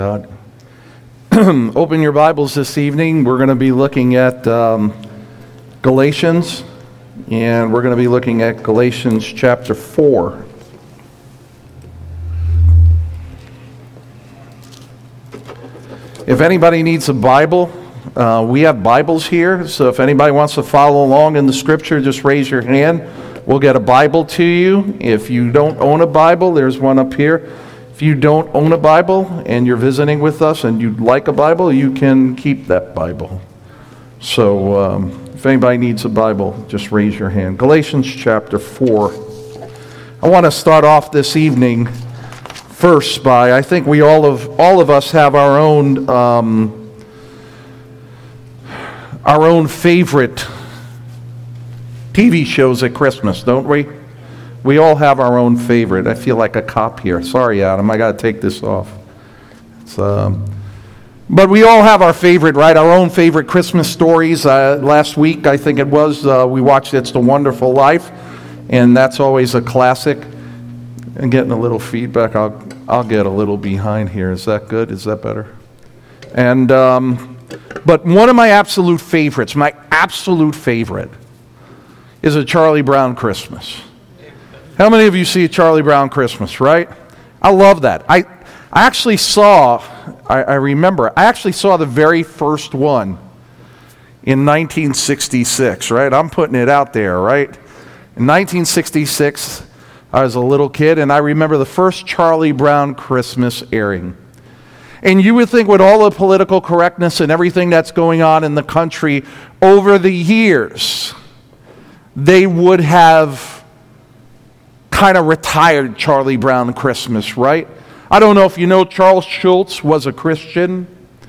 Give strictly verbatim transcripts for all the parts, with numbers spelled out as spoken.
God. Open your Bibles this evening. We're going to be looking at um, Galatians, and we're going to be looking at Galatians chapter four. If anybody needs a Bible, uh, we have Bibles here, so if anybody wants to follow along in the Scripture, just raise your hand. We'll get a Bible to you. If you don't own a Bible, there's one up here. If you don't own a Bible and you're visiting with us and you'd like a Bible, you can keep that Bible. So um, if anybody needs a Bible, just raise your hand. Galatians chapter four. I want to start off this evening first by, I think we all of all of us have our own um, our own favorite T V shows at Christmas, don't we? We all have our own favorite. I feel like a cop here. Sorry, Adam, I got to take this off. It's, um, but we all have our favorite, right? Our own favorite Christmas stories. Uh, last week, I think it was, uh, we watched It's the Wonderful Life, and that's always a classic. And getting a little feedback. I'll I'll get a little behind here. Is that good? Is that better? And um, but one of my absolute favorites, my absolute favorite, is A Charlie Brown Christmas. How many of you see A Charlie Brown Christmas, right? I love that. I I actually saw, I, I remember, I actually saw the very first one in nineteen sixty-six, right? I'm putting it out there, right? In nineteen sixty-six, I was a little kid, and I remember the first Charlie Brown Christmas airing. And you would think with all the political correctness and everything that's going on in the country over the years, they would have kind of retired Charlie Brown Christmas, right? I don't know if you know, Charles Schulz was a Christian,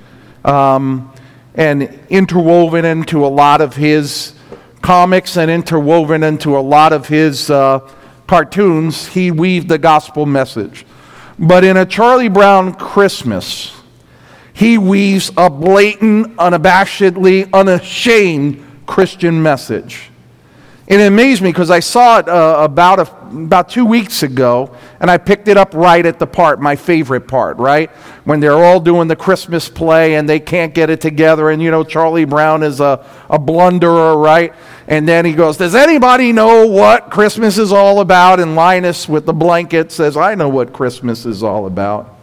um, and interwoven into a lot of his comics and interwoven into a lot of his uh, cartoons, he weaved the gospel message. But in A Charlie Brown Christmas, he weaves a blatant, unabashedly, unashamed Christian message. And it amazed me because I saw it uh, about a, about two weeks ago, and I picked it up right at the part, my favorite part, right? When they're all doing the Christmas play and they can't get it together, and you know Charlie Brown is a, a blunderer, right? And then he goes, does anybody know what Christmas is all about? And Linus with the blanket says, I know what Christmas is all about.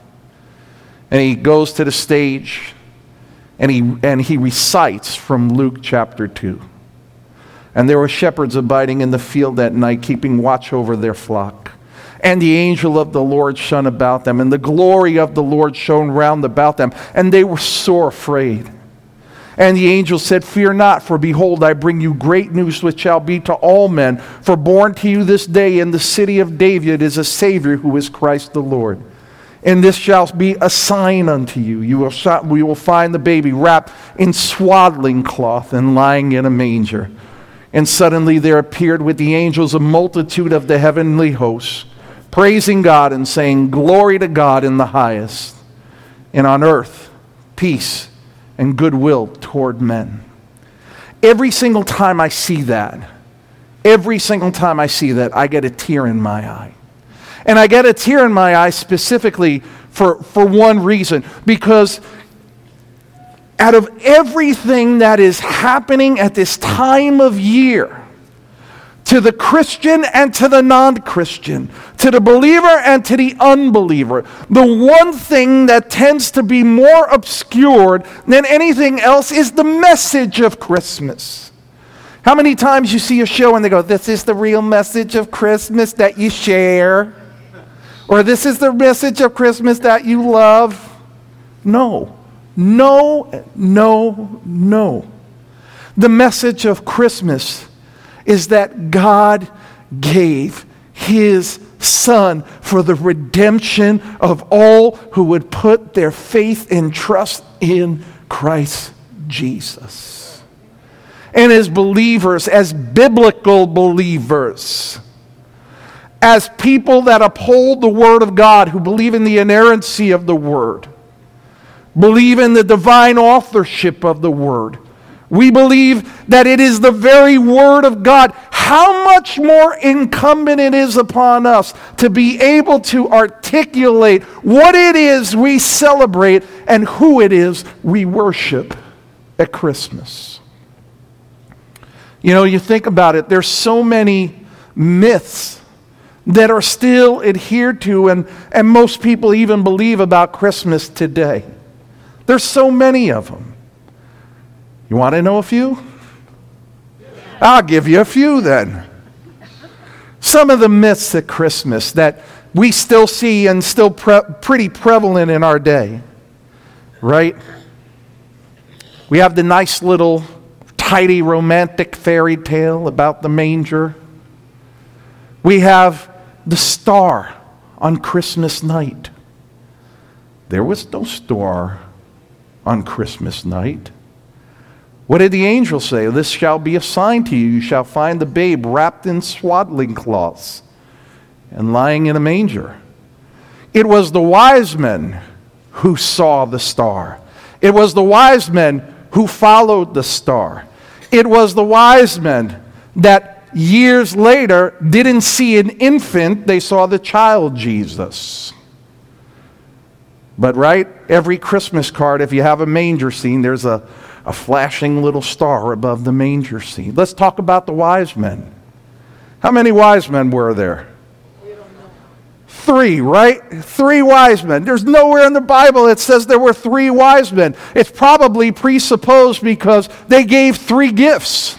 And he goes to the stage, and he and he recites from Luke chapter two. And there were shepherds abiding in the field that night, keeping watch over their flock. And the angel of the Lord shone about them, and the glory of the Lord shone round about them, and they were sore afraid. And the angel said, fear not, for behold, I bring you great news which shall be to all men. For born to you this day in the city of David is a Savior, who is Christ the Lord. And this shall be a sign unto you. You will, we will find the baby wrapped in swaddling cloth and lying in a manger. And suddenly there appeared with the angels a multitude of the heavenly hosts, praising God and saying, glory to God in the highest, and on earth peace and goodwill toward men. Every single time I see that, every single time I see that, I get a tear in my eye. And I get a tear in my eye specifically for, for one reason, because out of everything that is happening at this time of year, to the Christian and to the non-Christian, to the believer and to the unbeliever, the one thing that tends to be more obscured than anything else is the message of Christmas. How many times you see a show and they go, this is the real message of Christmas that you share? Or this is the message of Christmas that you love? No. No, no, no. The message of Christmas is that God gave His Son for the redemption of all who would put their faith and trust in Christ Jesus. And as believers, as biblical believers, as people that uphold the Word of God, who believe in the inerrancy of the Word, believe in the divine authorship of the Word. We believe that it is the very Word of God how much more incumbent it is upon us to be able to articulate what it is we celebrate and who it is we worship at Christmas. You know, you think about it, there's so many myths that are still adhered to, and, and most people even believe about Christmas today. There's so many of them. You want to know a few? I'll give you a few then. Some of the myths at Christmas that we still see and still pre- pretty prevalent in our day, right? We have the nice little tidy romantic fairy tale about the manger. We have the star on Christmas night. There was no star on Christmas night. What did the angel say? This shall be a sign to you. You shall find the babe wrapped in swaddling cloths and lying in a manger. It was the wise men who saw the star. It was the wise men who followed the star. It was the wise men that years later didn't see an infant, they saw the child Jesus. But right, every Christmas card, if you have a manger scene, there's a A flashing little star above the manger scene. Let's talk about the wise men. How many wise men were there? Three, right? Three wise men. There's nowhere in the Bible it says there were three wise men. It's probably presupposed because they gave three gifts.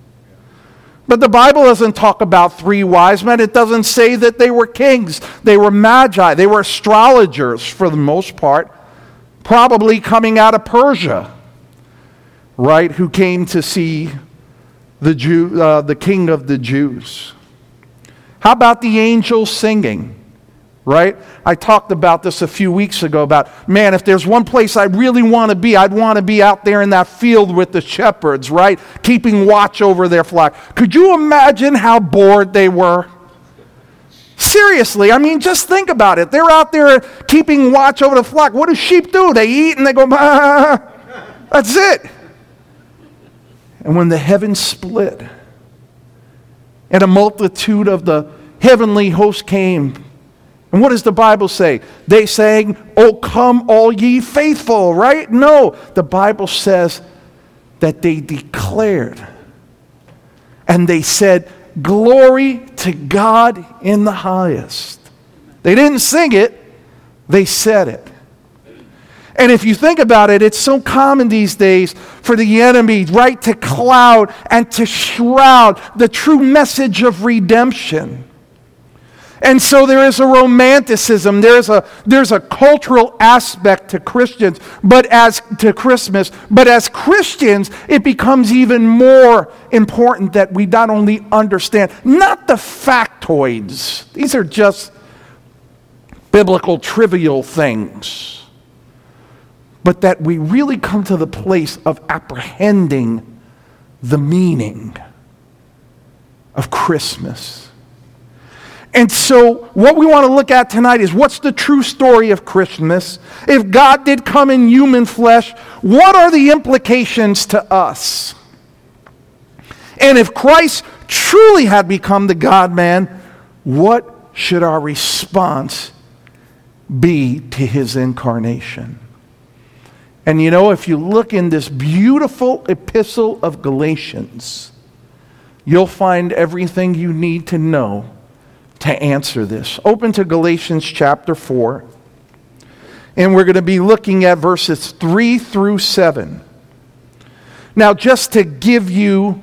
But the Bible doesn't talk about three wise men. It doesn't say that they were kings. They were magi. They were astrologers for the most part, probably coming out of Persia. Right, who came to see the Jew, uh, the King of the Jews. How about the angels singing? Right? I talked about this a few weeks ago about, man, if there's one place I really want to be, I'd want to be out there in that field with the shepherds, right? Keeping watch over their flock. Could you imagine how bored they were? Seriously, I mean, just think about it. They're out there keeping watch over the flock. What do sheep do? They eat and they go, bah. That's it. And when the heavens split and a multitude of the heavenly host came, and what does the Bible say? They sang, "Oh, come all ye faithful," right? No, the Bible says that they declared and they said, "Glory to God in the highest." They didn't sing it, they said it. And if you think about it, it's so common these days for the enemy, right, to cloud and to shroud the true message of redemption. And so there is a romanticism, there's a there's a cultural aspect to Christians, but as to Christmas, but as Christians, it becomes even more important that we not only understand, not the factoids, these are just biblical trivial things, but that we really come to the place of apprehending the meaning of Christmas. And so what we want to look at tonight is, what's the true story of Christmas? If God did come in human flesh, what are the implications to us? And if Christ truly had become the God-man, what should our response be to his incarnation? And you know, if you look in this beautiful epistle of Galatians, you'll find everything you need to know to answer this. Open to Galatians chapter four, and we're going to be looking at verses three through seven. Now, just to give you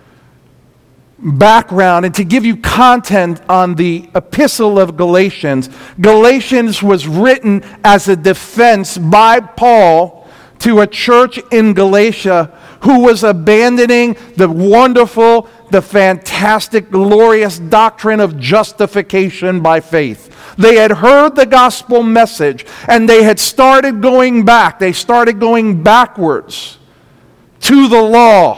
background and to give you content on the epistle of Galatians, Galatians was written as a defense by Paul to a church in Galatia who was abandoning the wonderful, the fantastic, glorious doctrine of justification by faith. They had heard the gospel message and they had started going back. They started going backwards to the law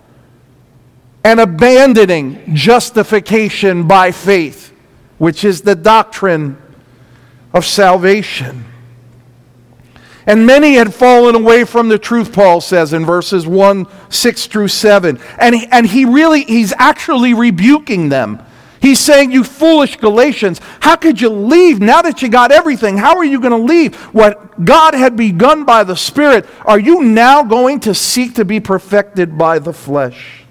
and abandoning justification by faith, which is the doctrine of salvation. And many had fallen away from the truth, Paul says in verses one, six through seven. And he, and he really, he's actually rebuking them. He's saying, you foolish Galatians, how could you leave now that you got everything? How are you going to leave what God had begun by the Spirit? Are you now going to seek to be perfected by the flesh?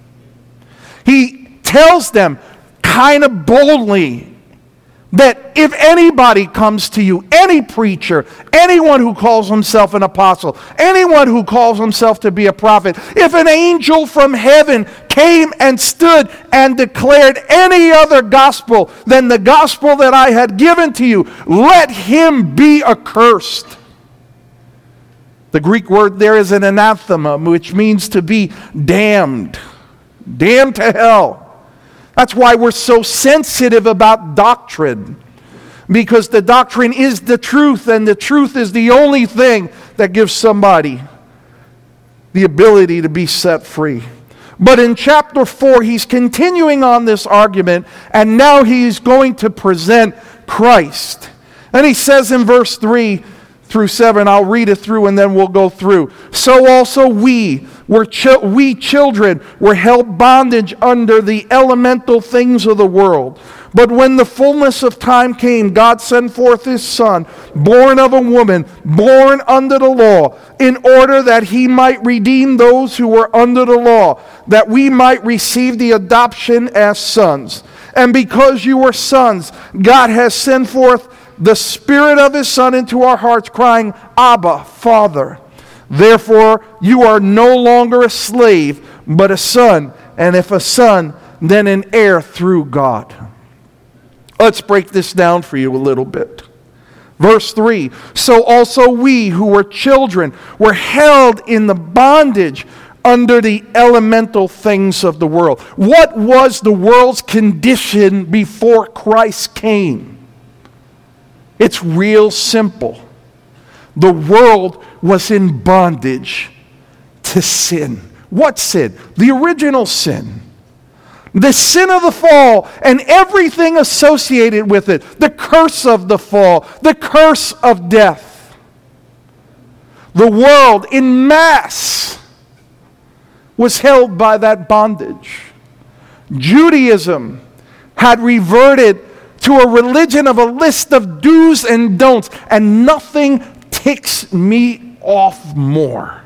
He tells them kind of boldly that if anybody comes to you, any preacher, anyone who calls himself an apostle, anyone who calls himself to be a prophet, if an angel from heaven came and stood and declared any other gospel than the gospel that I had given to you, let him be accursed. The Greek word there is an anathema, which means to be damned. Damned to hell. That's why we're so sensitive about doctrine. Because the doctrine is the truth, and the truth is the only thing that gives somebody the ability to be set free. But in chapter four, he's continuing on this argument, and now he's going to present Christ. And he says in verse three through seven, I'll read it through and then we'll go through. So also we, were chi- we children, were held bondage under the elemental things of the world. But when the fullness of time came, God sent forth His Son, born of a woman, born under the law, in order that He might redeem those who were under the law, that we might receive the adoption as sons. And because you were sons, God has sent forth the Spirit of His Son into our hearts, crying, Abba, Father. Therefore, you are no longer a slave, but a son. And if a son, then an heir through God. Let's break this down for you a little bit. Verse three, so also we who were children were held in the bondage under the elemental things of the world. What was the world's condition before Christ came? It's real simple. The world was in bondage to sin. What sin? The original sin. The sin of the fall and everything associated with it. The curse of the fall. The curse of death. The world in mass was held by that bondage. Judaism had reverted to a religion of a list of do's and don'ts, and nothing ticks me off more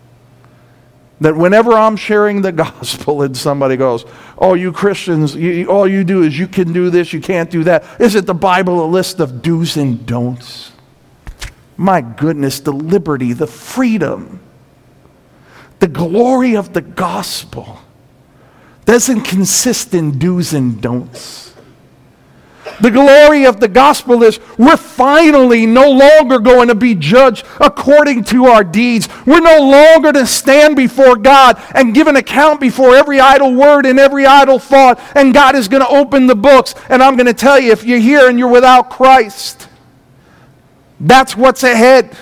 that whenever I'm sharing the gospel and somebody goes, oh, you Christians, you, all you do is you can do this, you can't do that. Isn't the Bible a list of do's and don'ts? My goodness, the liberty, the freedom, the glory of the gospel doesn't consist in do's and don'ts. The glory of the gospel is we're finally no longer going to be judged according to our deeds. We're no longer to stand before God and give an account before every idle word and every idle thought. And God is going to open the books. And I'm going to tell you, if you're here and you're without Christ, that's what's ahead.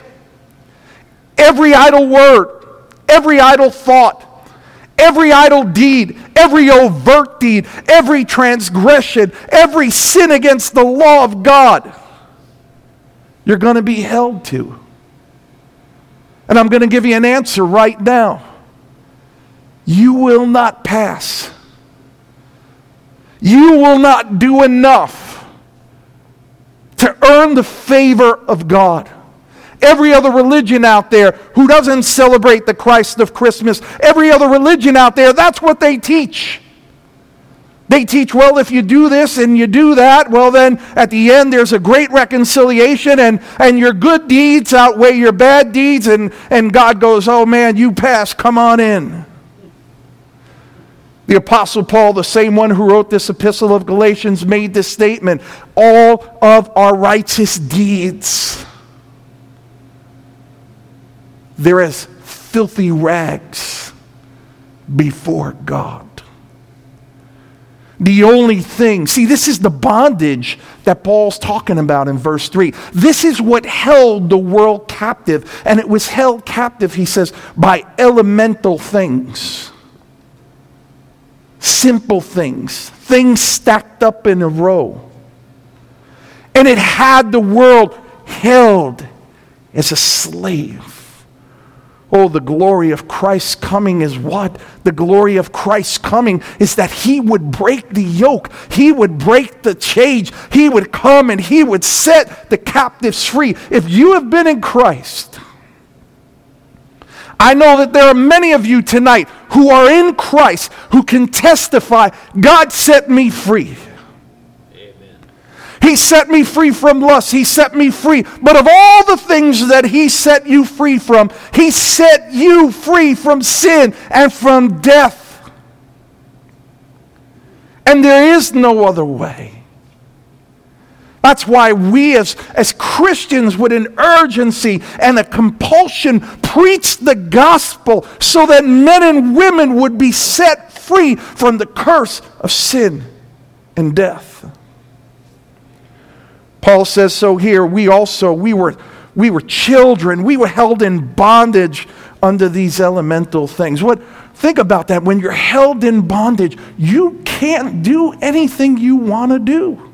Every idle word, every idle thought, every idle deed, every overt deed, every transgression, every sin against the law of God, you're going to be held to. And I'm going to give you an answer right now. You will not pass. You will not do enough to earn the favor of God. Every other religion out there who doesn't celebrate the Christ of Christmas, every other religion out there, that's what they teach. They teach, well, if you do this and you do that, well then at the end there's a great reconciliation and, and your good deeds outweigh your bad deeds, and, and God goes, oh man, you pass, come on in. The Apostle Paul, the same one who wrote this epistle of Galatians, made this statement, all of our righteous deeds, they're as filthy rags before God. The only thing, see, this is the bondage that Paul's talking about in verse three. This is what held the world captive. And it was held captive, he says, by elemental things. Simple things. Things stacked up in a row. And it had the world held as a slave. Oh, the glory of Christ's coming is what? The glory of Christ's coming is that he would break the yoke. He would break the cage. He would come and he would set the captives free. If you have been in Christ, I know that there are many of you tonight who are in Christ who can testify, God set me free. He set me free from lust. He set me free. But of all the things that he set you free from, he set you free from sin and from death. And there is no other way. That's why we as, as Christians with an urgency and a compulsion preach the gospel so that men and women would be set free from the curse of sin and death. Paul says so here. We also, we were, we were children. We were held in bondage under these elemental things. What? Think about that. When you're held in bondage, you can't do anything you want to do.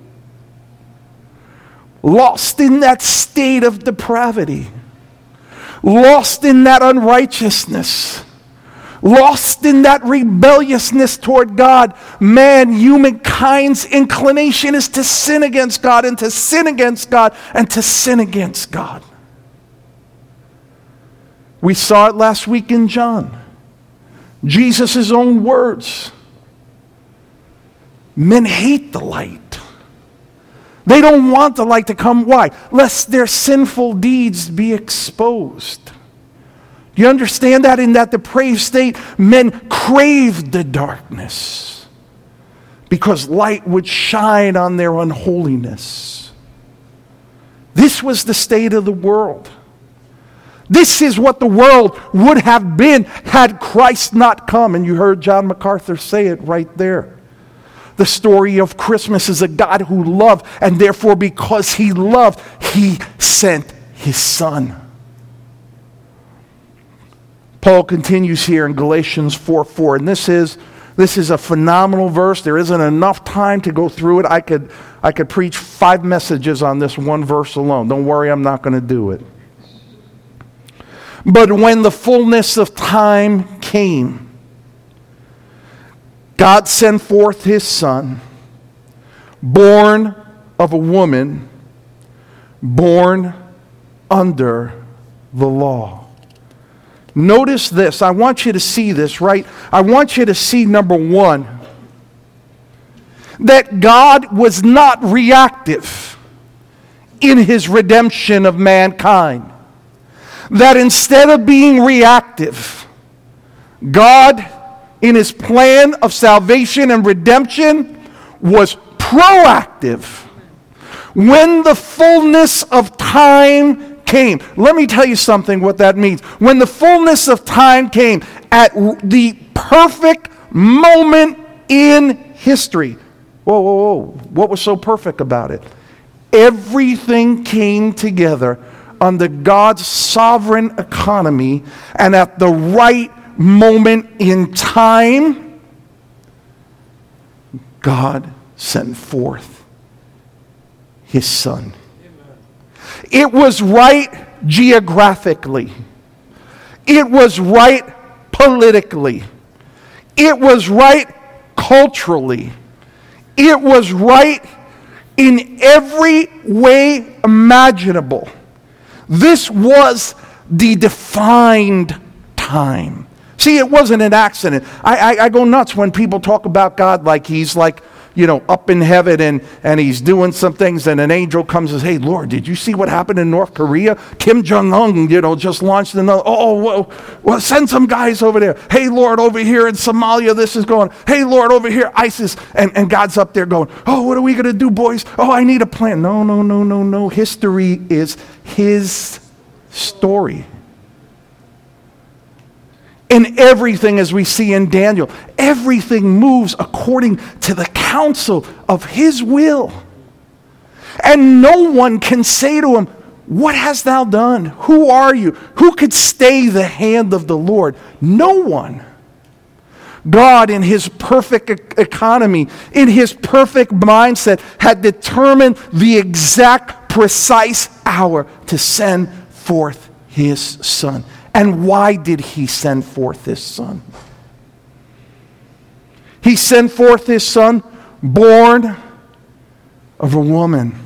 Lost in that state of depravity. Lost in that unrighteousness. Lost in that rebelliousness toward God. Man, humankind's inclination is to sin against God and to sin against God and to sin against God. We saw it last week in John. Jesus' own words. Men hate the light. They don't want the light to come. Why? Lest their sinful deeds be exposed. Do you understand that in that depraved state, men craved the darkness because light would shine on their unholiness. This was the state of the world. This is what the world would have been had Christ not come. And you heard John MacArthur say it right there. The story of Christmas is a God who loved, and therefore because he loved, he sent his Son. Paul continues here in Galatians four four, and this is this is a phenomenal verse. There isn't enough time to go through it. I could I could preach five messages on this one verse alone. Don't worry, I'm not going to do it. But when the fullness of time came, God sent forth his Son, born of a woman, born under the law. Notice this. I want you to see this, right? I want you to see, number one, that God was not reactive in his redemption of mankind. That instead of being reactive, God, in his plan of salvation and redemption, was proactive. When the fullness of time came. Let me tell you something what that means. When the fullness of time came, at the perfect moment in history. Whoa, whoa, whoa. What was so perfect about it? Everything came together under God's sovereign economy, and at the right moment in time, God sent forth his Son. It was right geographically. It was right politically. It was right culturally. It was right in every way imaginable. This was the defined time. See, it wasn't an accident. I, I, I go nuts when people talk about God like he's like, you know, up in heaven and, and he's doing some things and an angel comes and says, hey, Lord, did you see what happened in North Korea? Kim Jong-un, you know, just launched another, oh, well, well, send some guys over there. Hey, Lord, over here in Somalia, this is going. Hey, Lord, over here, ISIS. And, and God's up there going, oh, what are we going to do, boys? Oh, I need a plan. No, no, no, no, no. History is his story. And everything, as we see in Daniel, everything moves according to the counsel of his will. And no one can say to him, what hast thou done? Who are you? Who could stay the hand of the Lord? No one. God, in his perfect e- economy, in his perfect mindset, had determined the exact, precise hour to send forth his Son. And why did he send forth his Son? He sent forth his Son, born of a woman.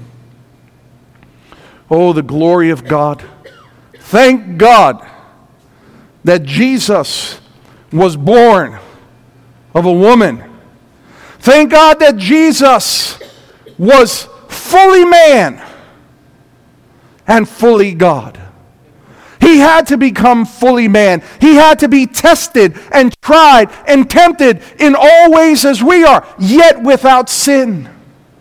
Oh, the glory of God. Thank God that Jesus was born of a woman. Thank God that Jesus was fully man and fully God. He had to become fully man. He had to be tested and tried and tempted in all ways as we are, yet without sin.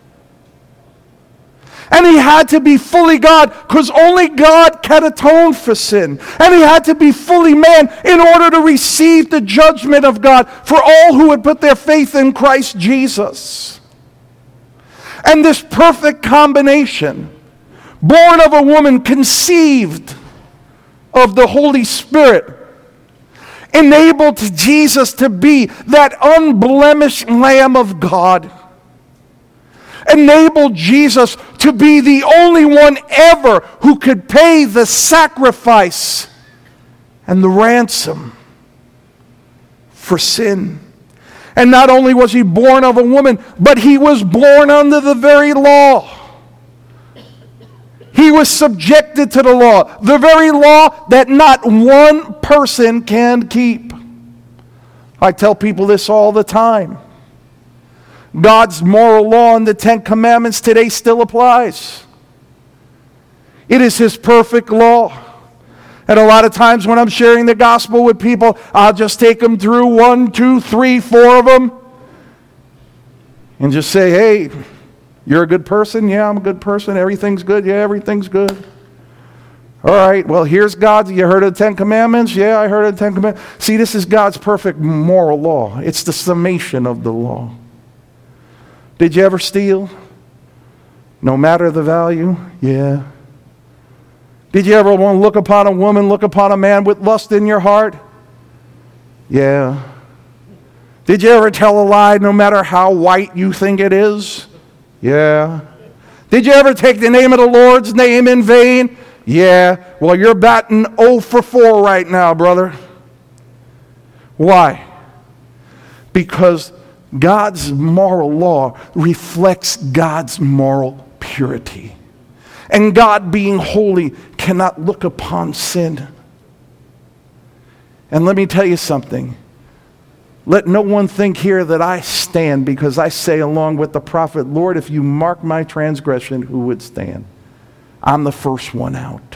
And he had to be fully God because only God can atone for sin. And he had to be fully man in order to receive the judgment of God for all who would put their faith in Christ Jesus. And this perfect combination, born of a woman, conceived of the Holy Spirit, enabled Jesus to be that unblemished Lamb of God. Enabled Jesus to be the only one ever who could pay the sacrifice and the ransom for sin. And not only was he born of a woman, but he was born under the very law. He was subjected to the law, the very law that not one person can keep. I tell people this all the time. God's moral law and the Ten Commandments today still applies. It is his perfect law. And a lot of times when I'm sharing the gospel with people, I'll just take them through one, two, three, four of them and just say, hey, you're a good person? Yeah, I'm a good person. Everything's good? Yeah, everything's good. All right, well, here's God's. You heard of the Ten Commandments? Yeah, I heard of the Ten Commandments. See, this is God's perfect moral law. It's the summation of the law. Did you ever steal? No matter the value? Yeah. Did you ever want to look upon a woman, look upon a man with lust in your heart? Yeah. Did you ever tell a lie no matter how white you think it is? Yeah. Did you ever take the name of the Lord's name in vain? Yeah. Well, you're batting oh for four right now, brother. Why? Because God's moral law reflects God's moral purity. And God, being holy, cannot look upon sin. And let me tell you something. Let no one think here that I stand because I say along with the prophet, Lord, if you mark my transgression, who would stand? I'm the first one out.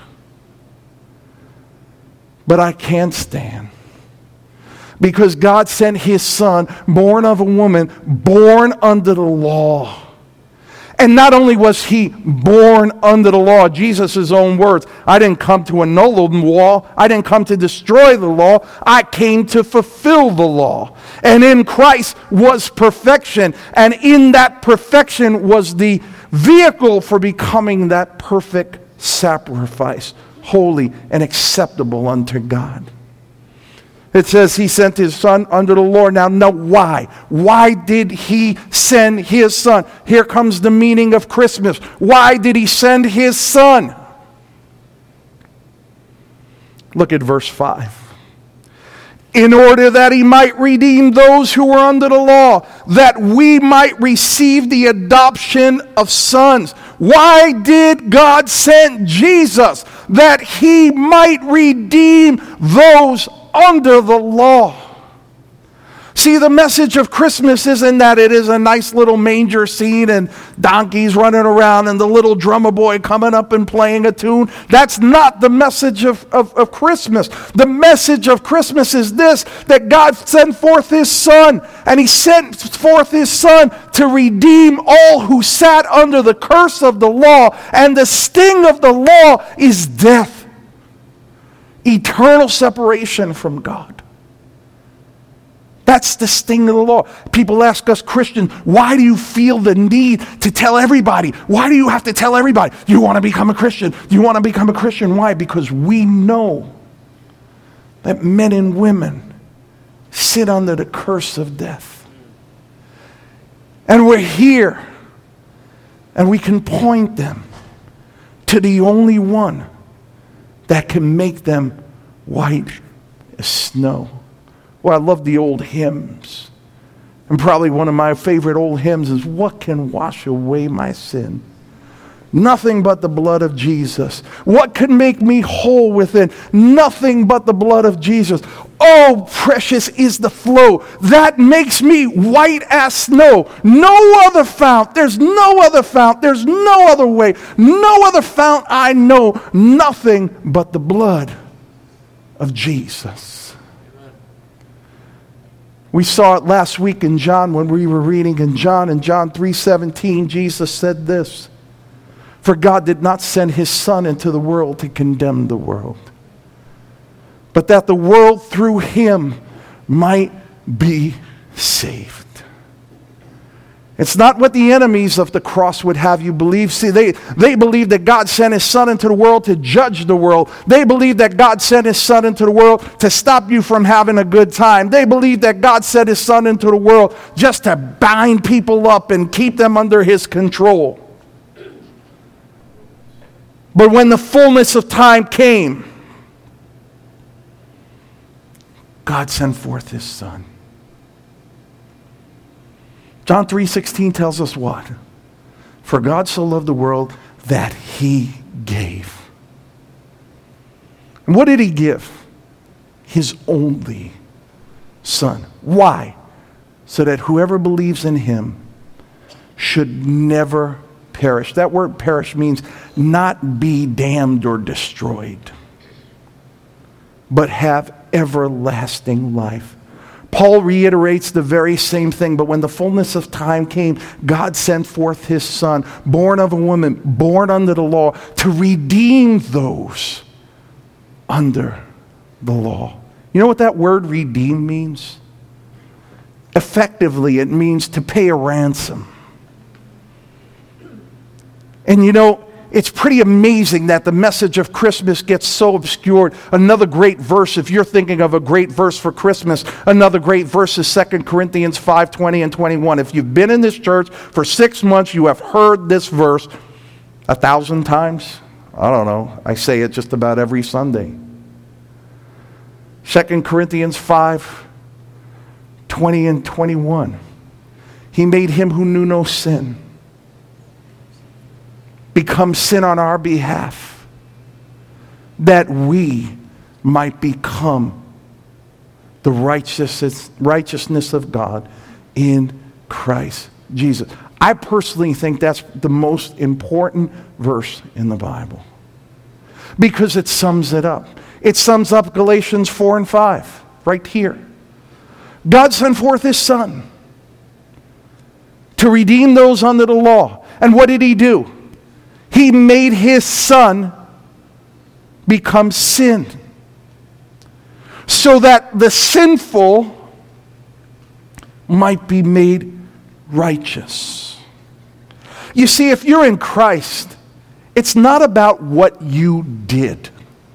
But I can't stand. Because God sent his Son, born of a woman, born under the law. And not only was he born under the law, Jesus' own words, I didn't come to annul the law. I didn't come to destroy the law. I came to fulfill the law. And in Christ was perfection. And in that perfection was the vehicle for becoming that perfect sacrifice, holy and acceptable unto God. It says he sent his Son under the law. Now, no, why? Why did he send his Son? Here comes the meaning of Christmas. Why did he send his Son? Look at verse five. In order that he might redeem those who were under the law, that we might receive the adoption of sons. Why did God send Jesus? That he might redeem those under the law. See, the message of Christmas isn't that it is a nice little manger scene and donkeys running around and the little drummer boy coming up and playing a tune. That's not the message of, of, of Christmas. The message of Christmas is this, that God sent forth his Son, and he sent forth his Son to redeem all who sat under the curse of the law, and the sting of the law is death. Eternal separation from God. That's the sting of the law. People ask us Christians, why do you feel the need to tell everybody? Why do you have to tell everybody? You want to become a Christian? You want to become a Christian? Why? Because we know that men and women sit under the curse of death. And we're here, and we can point them to the only one that can make them white as snow. Well, I love the old hymns. And probably one of my favorite old hymns is, what can wash away my sin? Nothing but the blood of Jesus. What can make me whole within? Nothing but the blood of Jesus. Oh, precious is the flow that makes me white as snow. No other fount. There's no other fount. There's no other way. No other fount I know. Nothing but the blood of Jesus. We saw it last week in John when we were reading in John. In John three seventeen, Jesus said this, "For God did not send his Son into the world to condemn the world, but that the world through him might be saved." It's not what the enemies of the cross would have you believe. See, they, they believe that God sent his Son into the world to judge the world. They believe that God sent his Son into the world to stop you from having a good time. They believe that God sent his Son into the world just to bind people up and keep them under his control. But when the fullness of time came, God sent forth his Son. John three sixteen tells us what? For God so loved the world that he gave. And what did he give? His only Son. Why? So that whoever believes in him should never perish. That word perish means not be damned or destroyed, but have everlasting life. Paul reiterates the very same thing, but when the fullness of time came, God sent forth his Son, born of a woman, born under the law, to redeem those under the law. You know what that word redeem means? Effectively, it means to pay a ransom. And you know, it's pretty amazing that the message of Christmas gets so obscured. Another great verse, if you're thinking of a great verse for Christmas, another great verse is Second Corinthians five twenty and twenty-one. If you've been in this church for six months, you have heard this verse a thousand times. I don't know. I say it just about every Sunday. Second Corinthians five twenty and twenty-one. He made him who knew no sin become sin on our behalf, that we might become the righteousness, righteousness of God in Christ Jesus. I personally think that's the most important verse in the Bible, because it sums it up. It sums up Galatians four and five right here. God sent forth his Son to redeem those under the law. And what did he do? He made his Son become sin, so that the sinful might be made righteous. You see, if you're in Christ, it's not about what you did.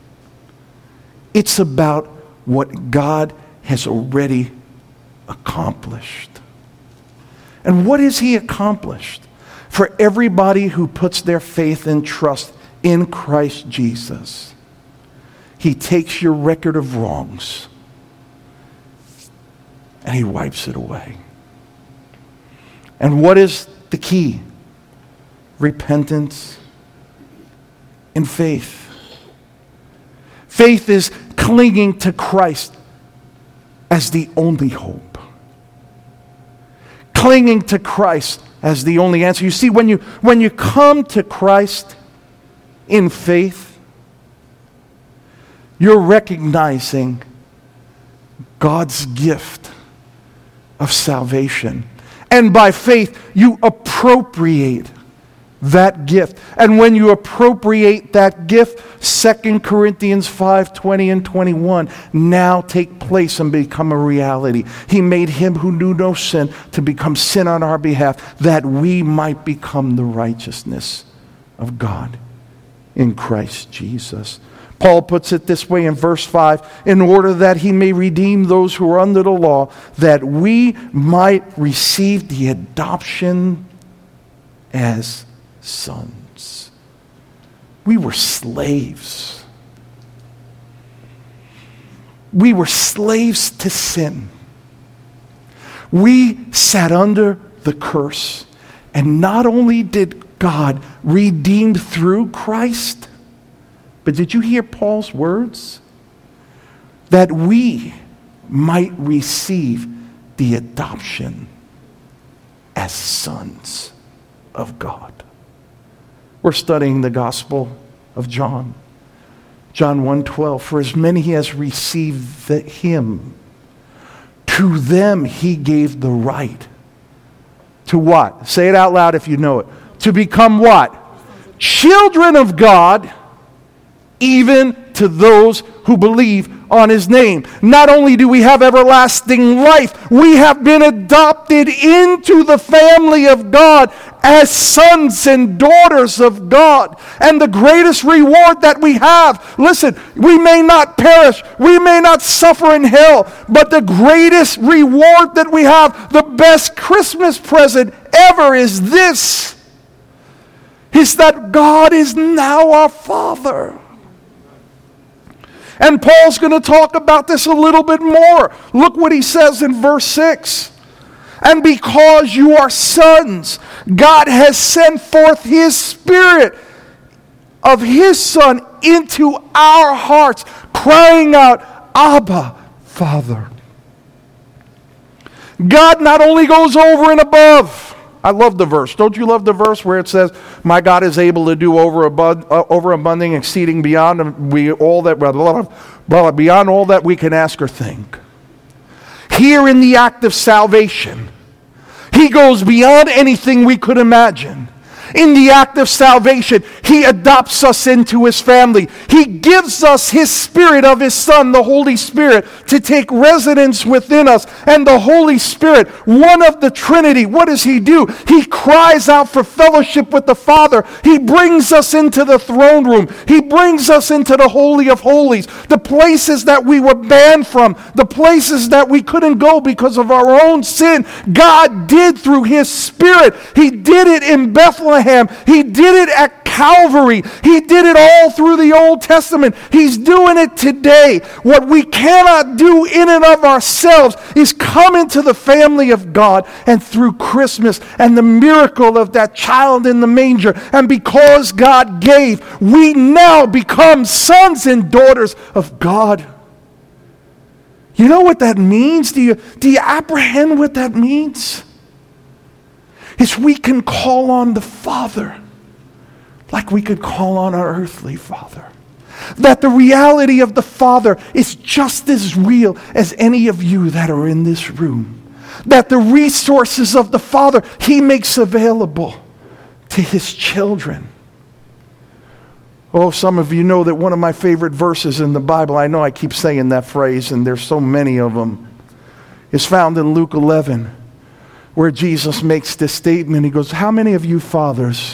It's about what God has already accomplished. And what has he accomplished? For everybody who puts their faith and trust in Christ Jesus, he takes your record of wrongs and he wipes it away. And what is the key? Repentance and faith. Faith is clinging to Christ as the only hope. Clinging to Christ as the only answer. You see, when you when you come to Christ in faith, you're recognizing God's gift of salvation. And by faith, you appropriate that gift. And when you appropriate that gift, Second Corinthians five twenty and twenty-one now take place and become a reality. He made him who knew no sin to become sin on our behalf, that we might become the righteousness of God in Christ Jesus. Paul puts it this way in verse five, in order that he may redeem those who are under the law, that we might receive the adoption as sons. We were slaves we were slaves to sin. We sat under the curse. And not only did God redeem through Christ, but did you hear Paul's words? That we might receive the adoption as sons of God. We're studying the Gospel of John. John one twelve, for as many he has received the, him, to them he gave the right. To what? Say it out loud if you know it. To become what? Children of God, even to those who believe on his name. Not only do we have everlasting life, we have been adopted into the family of God as sons and daughters of God. And the greatest reward that we have, listen, we may not perish, we may not suffer in hell, but the greatest reward that we have, the best Christmas present ever is this, is that God is now our Father. And Paul's going to talk about this a little bit more. Look what he says in verse six. And because you are sons, God has sent forth his Spirit of his Son into our hearts, crying out, Abba, Father. God not only goes over and above. I love the verse. Don't you love the verse where it says, my God is able to do over abund- uh, overabounding, exceeding beyond we all that blah, blah, blah, beyond all that we can ask or think. Here in the act of salvation, he goes beyond anything we could imagine. In the act of salvation, he adopts us into his family. He gives us his Spirit of his Son, the Holy Spirit, to take residence within us. And the Holy Spirit, one of the Trinity, what does he do? He cries out for fellowship with the Father. He brings us into the throne room. He brings us into the Holy of Holies, the places that we were banned from, the places that we couldn't go because of our own sin. God did through his Spirit. He did it in Bethlehem. He did it at Calvary. He did it all through the Old Testament. He's doing it today. What we cannot do in and of ourselves is come into the family of God, and through Christmas and the miracle of that child in the manger, and because God gave, we now become sons and daughters of God. You know what that means? Do you, do you apprehend what that means? Is we can call on the Father like we could call on our earthly father. That the reality of the Father is just as real as any of you that are in this room. That the resources of the Father he makes available to his children. Oh, some of you know that one of my favorite verses in the Bible, I know I keep saying that phrase and there's so many of them, is found in Luke eleven. Where Jesus makes this statement. He goes, how many of you fathers,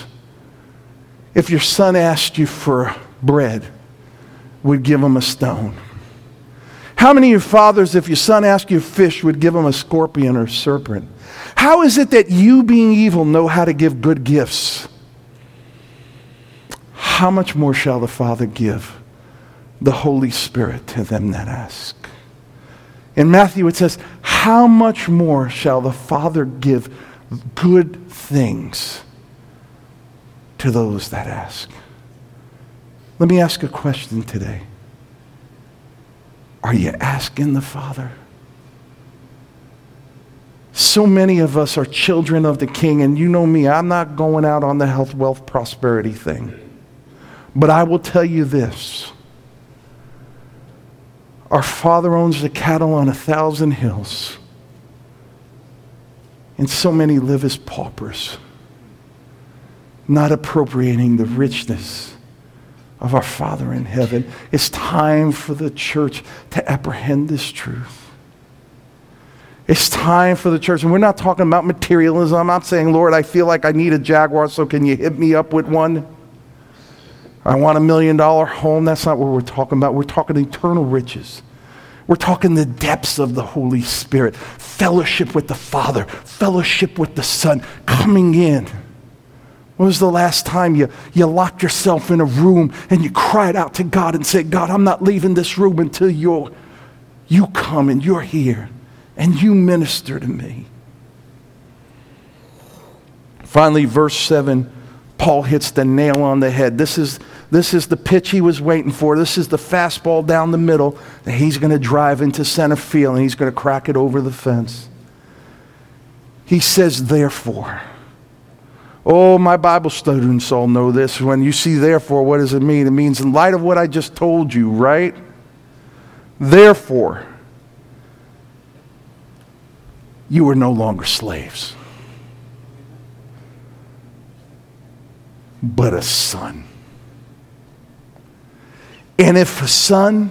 if your son asked you for bread, would give him a stone? How many of you fathers, if your son asked you fish, would give him a scorpion or serpent? How is it that you, being evil, know how to give good gifts? How much more shall the Father give the Holy Spirit to them that ask? In Matthew it says, how much more shall the Father give good things to those that ask? Let me ask a question today. Are you asking the Father? So many of us are children of the King, and you know me, I'm not going out on the health, wealth, prosperity thing. But I will tell you this. Our Father owns the cattle on a thousand hills. And so many live as paupers, not appropriating the richness of our Father in heaven. It's time for the church to apprehend this truth. It's time for the church, and we're not talking about materialism. I'm not saying, Lord, I feel like I need a Jaguar, so can you hit me up with one? I want a million dollar home. That's not what we're talking about. We're talking eternal riches. We're talking the depths of the Holy Spirit. Fellowship with the Father. Fellowship with the Son. Coming in. When was the last time you, you locked yourself in a room and you cried out to God and said, God, I'm not leaving this room until you're you come and you're here and you minister to me. Finally, verse seven, Paul hits the nail on the head. This is, this is the pitch he was waiting for. This is the fastball down the middle that he's going to drive into center field and he's going to crack it over the fence. He says, therefore. Oh, my Bible students all know this. When you see therefore, what does it mean? It means in light of what I just told you, right? Therefore, you are no longer slaves, but a son. And if a son,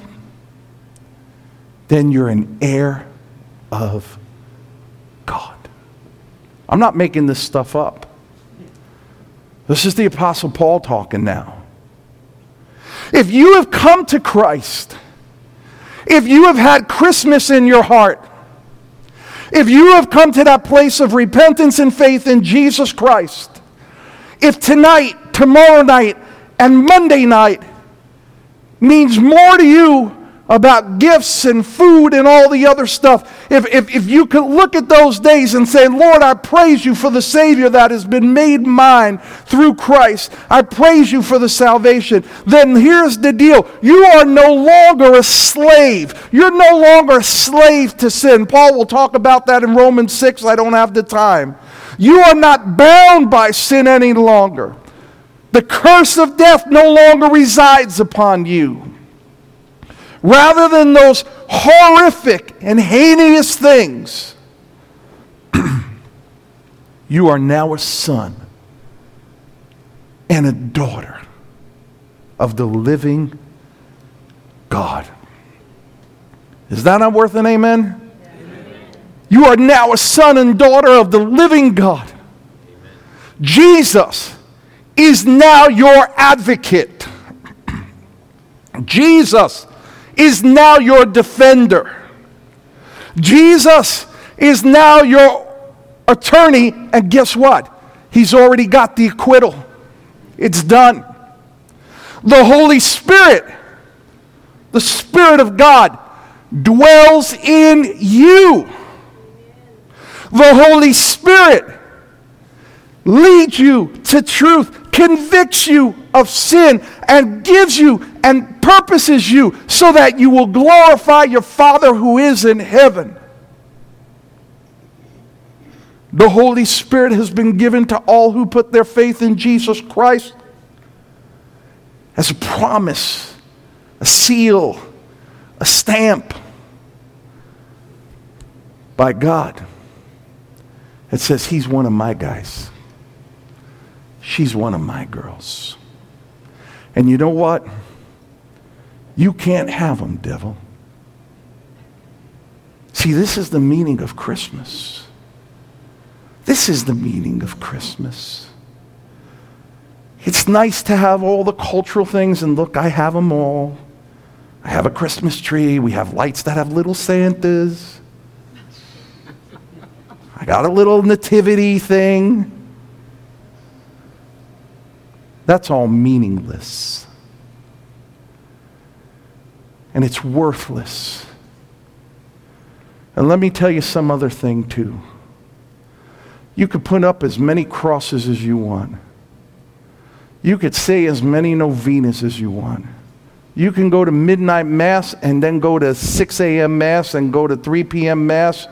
then you're an heir of God. I'm not making this stuff up. This is the Apostle Paul talking now. If you have come to Christ, if you have had Christmas in your heart, if you have come to that place of repentance and faith in Jesus Christ, if tonight, tomorrow night, and Monday night means more to you about gifts and food and all the other stuff, if, if, if you could look at those days and say, Lord, I praise you for the Savior that has been made mine through Christ. I praise you for the salvation. Then here's the deal. You are no longer a slave. You're no longer a slave to sin. Paul will talk about that in Romans six. I don't have the time. You are not bound by sin any longer. The curse of death no longer resides upon you. Rather than those horrific and heinous things, you are now a son and a daughter of the living God. Is that not worth an amen? Amen. You are now a son and daughter of the living God. Amen. Jesus is now your advocate. Jesus is now your defender. Jesus is now your attorney, and guess what? He's already got the acquittal. It's done. The Holy Spirit, the Spirit of God, dwells in you. The Holy Spirit leads you to truth, convicts you of sin, and gives you and purposes you so that you will glorify your Father who is in heaven. The Holy Spirit has been given to all who put their faith in Jesus Christ as a promise, a seal, a stamp by God. It says he's one of my guys. She's one of my girls. And you know what? You can't have them, devil. See, this is the meaning of Christmas. This is the meaning of Christmas. It's nice to have all the cultural things, and look, I have them all. I have a Christmas tree. We have lights that have little Santas. I got a little nativity thing. That's all meaningless. And it's worthless. And let me tell you some other thing too. You could put up as many crosses as you want. You could say as many novenas as you want. You can go to midnight mass and then go to six a.m. mass and go to three p.m. mass.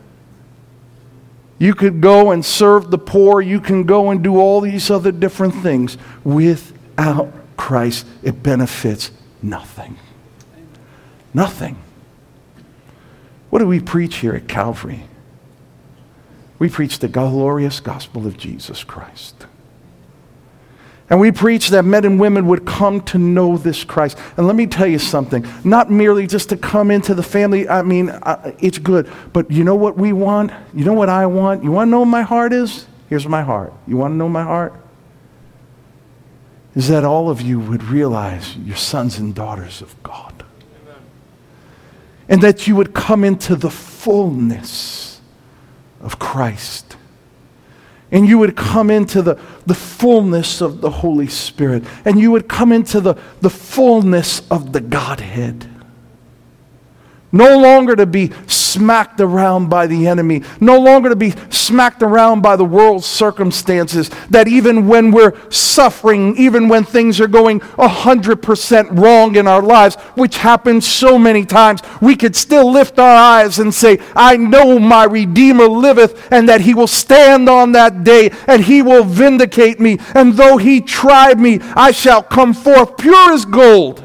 You could go and serve the poor. You can go and do all these other different things. Without Christ, it benefits nothing. Nothing. What do we preach here at Calvary? We preach the glorious gospel of Jesus Christ. And we preach that men and women would come to know this Christ. And let me tell you something. Not merely just to come into the family. I mean, uh, it's good. But you know what we want? You know what I want? You want to know what my heart is? Here's my heart. You want to know my heart? Is that all of you would realize you're sons and daughters of God. Amen. And that you would come into the fullness of Christ. And you would come into the, the fullness of the Holy Spirit. And you would come into the, the fullness of the Godhead. No longer to be smacked around by the enemy. No longer to be smacked around by the world's circumstances. That even when we're suffering, even when things are going one hundred percent wrong in our lives, which happens so many times, we could still lift our eyes and say, I know my Redeemer liveth, and that he will stand on that day, and he will vindicate me. And though he tried me, I shall come forth pure as gold.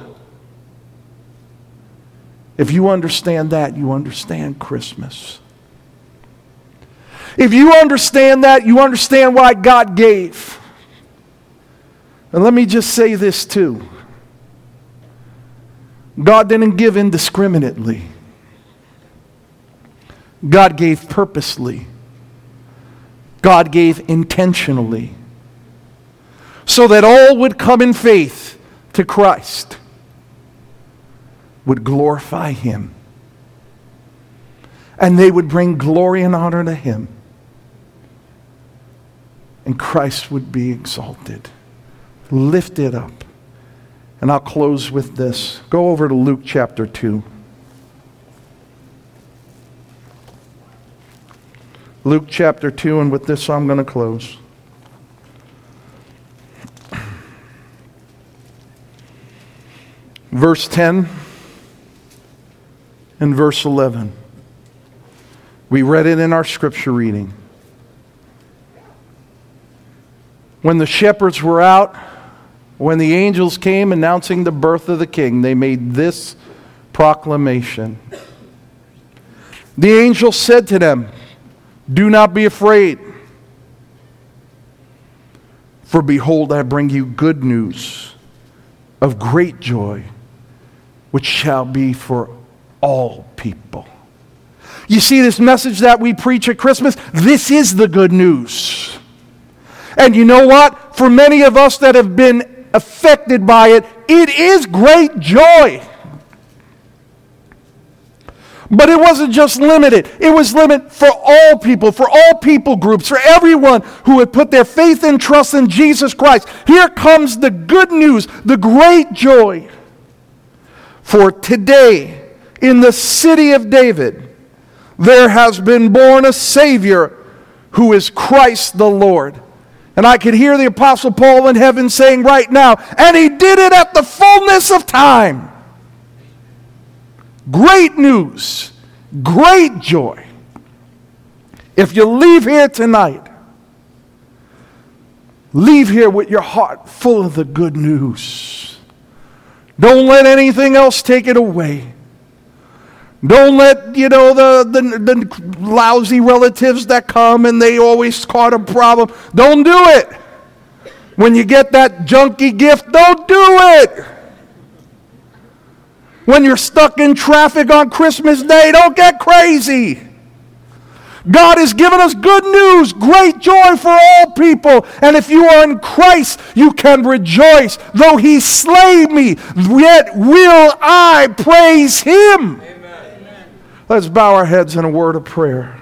If you understand that, you understand Christmas. If you understand that, you understand why God gave. And let me just say this too. God didn't give indiscriminately. God gave purposely. God gave intentionally. So that all would come in faith to Christ, would glorify him, and they would bring glory and honor to him, and Christ would be exalted, lifted up. And I'll close with this. Go over to Luke chapter two. Luke chapter two, and with this I'm going to close. Verse ten. And verse eleven. We read it in our scripture reading. When the shepherds were out, when the angels came announcing the birth of the king, they made this proclamation. The angel said to them, do not be afraid, for behold, I bring you good news of great joy, which shall be for all people. You see, this message that we preach at Christmas, this is the good news. And you know what? For many of us that have been affected by it, it is great joy. But it wasn't just limited. It was limited for all people, for all people groups, for everyone who would put their faith and trust in Jesus Christ. Here comes the good news, the great joy. For today, in the city of David, there has been born a Savior who is Christ the Lord. And I could hear the Apostle Paul in heaven saying right now, and he did it at the fullness of time. Great news, great joy. If you leave here tonight, leave here with your heart full of the good news. Don't let anything else take it away. Don't let, you know, the, the, the lousy relatives that come and they always cause a problem. Don't do it. When you get that junky gift, don't do it. When you're stuck in traffic on Christmas Day, don't get crazy. God has given us good news, great joy for all people. And if you are in Christ, you can rejoice. Though he slay me, yet will I praise him. Amen. Let's bow our heads in a word of prayer.